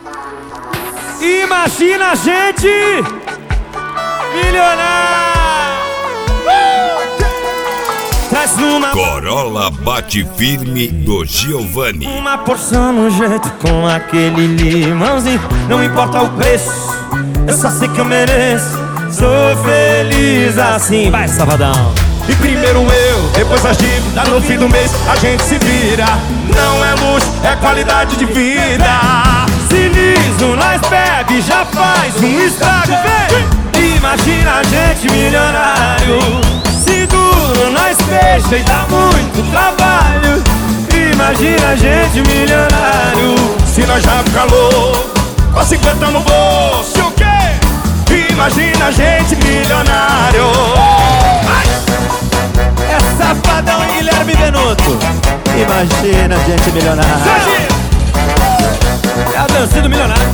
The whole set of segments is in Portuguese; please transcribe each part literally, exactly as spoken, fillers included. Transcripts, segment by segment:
Imagina a gente milionário. Traz uma Corolla bate firme do Giovanni. Uma porção no jeito com aquele limãozinho. Não importa o preço, eu só sei que eu mereço. Sou feliz assim. Vai, Safadão. E primeiro eu, depois as dívidas, no fim do mês a gente se vira. Não é luxo, é qualidade de vida. Se liso, nós bebe, já faz um estrago, vem. Imagina a gente milionário. Se duro, nós fecha e dá muito trabalho. Imagina a gente milionário. Se nós já fica louco, com cinquenta no bolso, o quê? Imagina a gente milionário. É Safadão e Guilherme Benuto. Imagina a gente milionário. É a dança do milionário.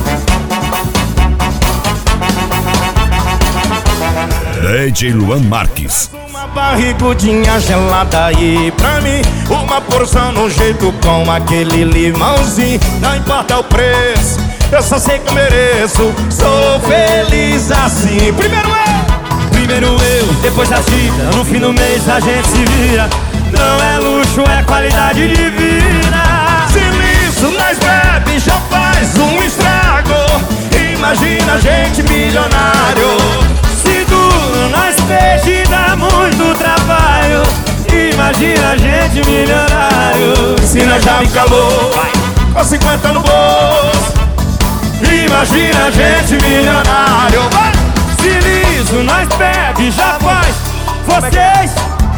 D J Luan Marques. Uma barrigudinha gelada aí pra mim. Uma porção no jeito com aquele limãozinho. Não importa o preço, eu só sei que eu mereço. Sou feliz assim. Primeiro eu, Primeiro eu, depois da dívida, no fim do mês a gente se vira. Não é luxo, é qualidade de vida. se liso, nós bebe, já faz um estrago. Imagina a gente milionário. Se duro, nós peixe dá muito trabalho. Imagina a gente milionário. Se nós já fica louco, com cinquenta no bolso. Imagina a gente milionário. Vai! Se liso, nós bebe, já faz. Vocês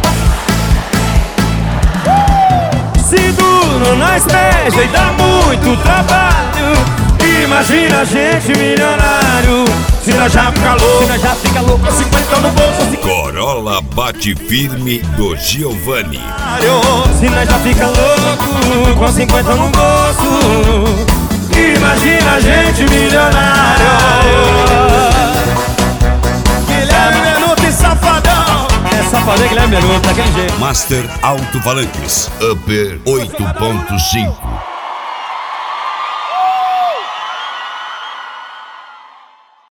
se duro, nós beija e dá muito trabalho. Imagina a gente milionário. Se nós já fica louco, se nós já fica louco, com cinquenta no bolso. Corolla bate firme do Giovanni. Se nós já fica louco, com cinquenta no bolso. Imagina a gente milionário. Guilherme Benuto e Safadão. É Safadão e Guilherme Benuto, daquele jeito. Master Alto Falantes Upper oito ponto cinco.